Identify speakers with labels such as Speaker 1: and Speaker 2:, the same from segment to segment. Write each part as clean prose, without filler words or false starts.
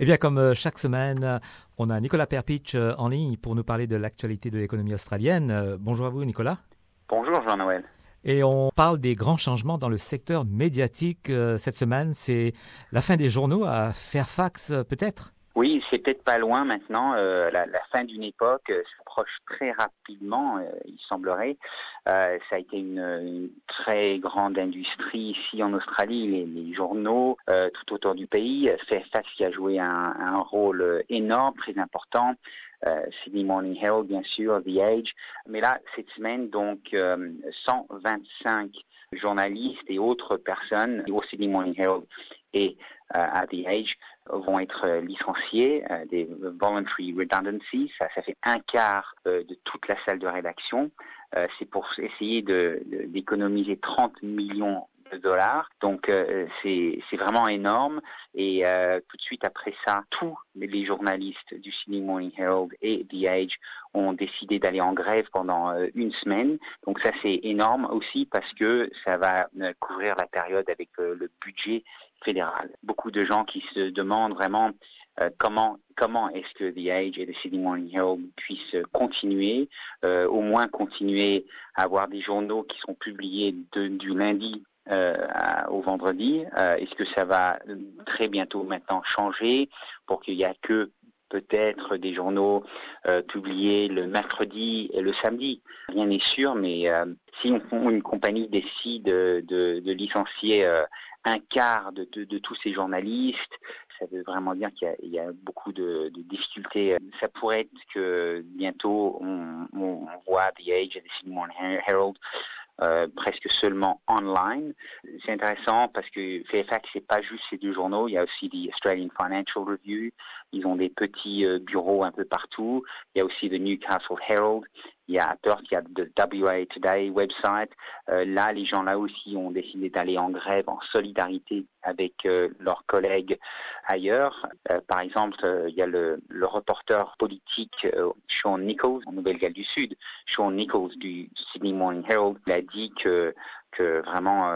Speaker 1: Eh bien, comme chaque semaine, on a Nicolas Perpich en ligne pour nous parler de l'actualité de l'économie australienne. Bonjour à vous, Nicolas.
Speaker 2: Bonjour, Jean-Noël.
Speaker 1: Et on parle des grands changements dans le secteur médiatique cette semaine. C'est la fin des journaux à Fairfax, peut-être?
Speaker 2: Oui, c'est peut-être pas loin maintenant. La fin d'une époque s'approche très rapidement, il semblerait. Ça a été une très grande industrie ici en Australie, les journaux tout autour du pays. Fairfax qui a joué un rôle énorme, très important. Sydney Morning Herald, bien sûr, The Age. Mais là, cette semaine, donc, 125 journalistes et autres personnes au Sydney Morning Herald et à The Age vont être licenciés, des voluntary redundancies, ça fait un quart de toute la salle de rédaction. C'est pour essayer d'économiser 30 millions de dollars. Donc c'est vraiment énorme. Et tout de suite après ça, tous les journalistes du Sydney Morning Herald et The Age ont décidé d'aller en grève pendant une semaine. Donc ça c'est énorme aussi parce que ça va couvrir la période avec le budget fédéral. Beaucoup de gens qui se demandent vraiment comment est-ce que The Age et le Sydney Morning Herald puissent continuer, au moins continuer à avoir des journaux qui sont publiés du lundi au vendredi. Est-ce que ça va très bientôt maintenant changer pour qu'il n'y a que peut-être des journaux publiés le mercredi et le samedi? Rien n'est sûr, mais si une compagnie décide de licencier un quart de tous ces journalistes, ça veut vraiment dire qu'il y a beaucoup de difficultés. Ça pourrait être que bientôt on voit The Age et The Sydney Morning Herald presque seulement online. C'est intéressant parce que Fairfax, c'est pas juste ces deux journaux, il y a aussi the Australian Financial Review, ils ont des petits bureaux un peu partout, il y a aussi the Newcastle Herald, il y a à Perth, il y a the WA Today website. Là, les gens là aussi ont décidé d'aller en grève en solidarité avec leurs collègues ailleurs. Par exemple, il y a le reporter politique Sean Nichols en Nouvelle-Galles du Sud. Sean Nichols du Sydney Morning Herald, il a dit que vraiment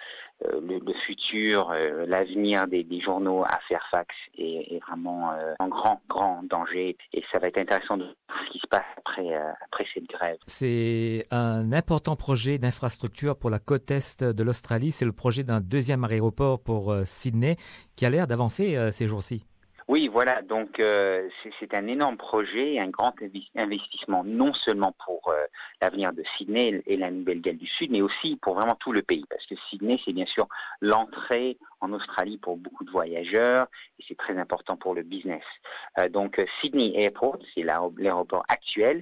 Speaker 2: le futur, l'avenir des journaux à Fairfax est vraiment en grand danger. Et ça va être intéressant de voir ce qui se passe après cette grève.
Speaker 1: C'est un important projet d'infrastructure pour la côte est de l'Australie. C'est le projet d'un deuxième aéroport pour Sydney qui a l'air d'avancer ces jours-ci.
Speaker 2: Oui, voilà. Donc, c'est un énorme projet, un grand investissement, non seulement pour l'avenir de Sydney et la Nouvelle-Galles du Sud, mais aussi pour vraiment tout le pays. Parce que Sydney, c'est bien sûr l'entrée en Australie pour beaucoup de voyageurs et c'est très important pour le business. Donc, Sydney Airport, c'est l'aéroport actuel,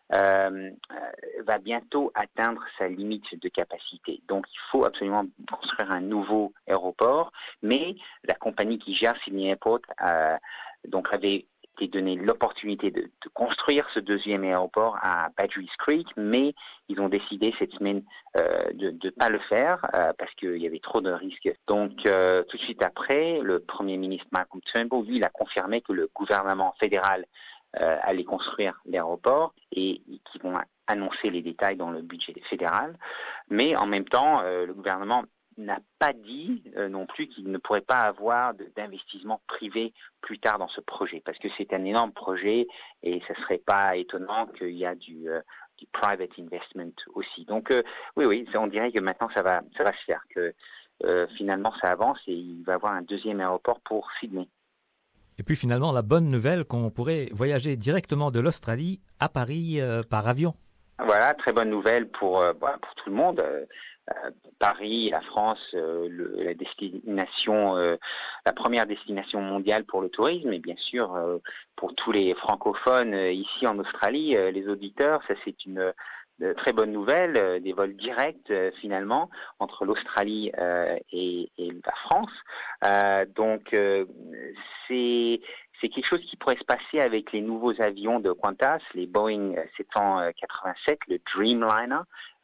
Speaker 2: va bientôt atteindre sa limite de capacité. Donc, il faut absolument construire un nouveau aéroport, mais la compagnie qui gère Sydney Airport donc avait été donné l'opportunité de construire ce deuxième aéroport à Badgerys Creek, mais ils ont décidé cette semaine de ne pas le faire parce qu'il y avait trop de risques. Donc, tout de suite après, le Premier ministre Malcolm Turnbull, lui, il a confirmé que le gouvernement fédéral allait construire l'aéroport et qui vont annoncer les détails dans le budget fédéral. Mais en même temps, le gouvernement n'a pas dit non plus qu'il ne pourrait pas avoir d'investissement privé plus tard dans ce projet, parce que c'est un énorme projet et ce ne serait pas étonnant qu'il y a du private investment aussi. Donc oui, on dirait que maintenant ça va se faire, que finalement ça avance et il va y avoir un deuxième aéroport pour Sydney.
Speaker 1: Et puis finalement, la bonne nouvelle qu'on pourrait voyager directement de l'Australie à Paris par avion.
Speaker 2: Voilà, très bonne nouvelle pour tout le monde. Paris, la France, la première destination mondiale pour le tourisme, et bien sûr pour tous les francophones ici en Australie, les auditeurs, ça c'est une très bonne nouvelle, des vols directs finalement entre l'Australie et la France. Donc c'est quelque chose qui pourrait se passer avec les nouveaux avions de Qantas, les Boeing 787, le Dreamliner.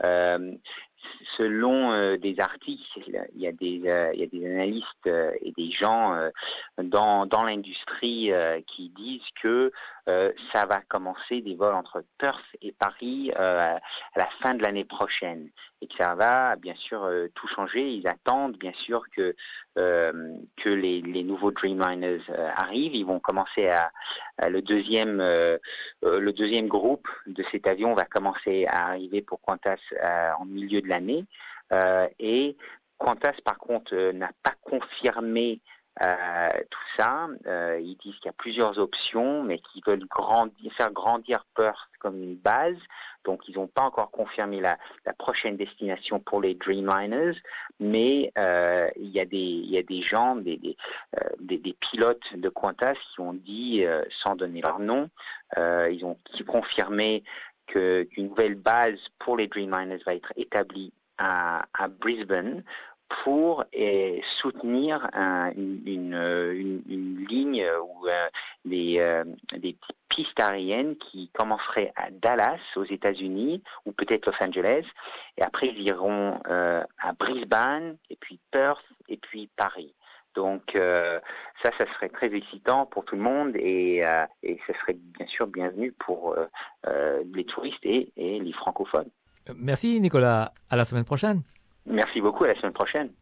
Speaker 2: Selon des articles, il y a des analystes et des gens dans l'industrie qui disent que ça va commencer des vols entre Perth et Paris à la fin de l'année prochaine. Et que ça va bien sûr tout changer. Ils attendent bien sûr que les nouveaux Dreamliners arrivent. Ils vont commencer le deuxième groupe de cet avion va commencer à arriver pour Qantas en milieu de l'année. Et Qantas, par contre, n'a pas confirmé tout ça. Ils disent qu'il y a plusieurs options, mais qu'ils veulent faire grandir Perth comme une base. Donc, ils n'ont pas encore confirmé la prochaine destination pour les Dreamliners, mais il y a des gens, des pilotes de Qantas qui ont dit, sans donner leur nom, ils ont confirmé qu'une nouvelle base pour les Dreamliners va être établie à Brisbane pour soutenir une ligne ou des pistes aériennes qui commenceraient à Dallas, aux États-Unis, ou peut-être Los Angeles, et après ils iront à Brisbane, et puis Perth, et puis Paris. Donc ça serait très excitant pour tout le monde et ça serait bien sûr bienvenu pour les touristes et les francophones.
Speaker 1: Merci Nicolas, à la semaine prochaine.
Speaker 2: Merci beaucoup, à la semaine prochaine.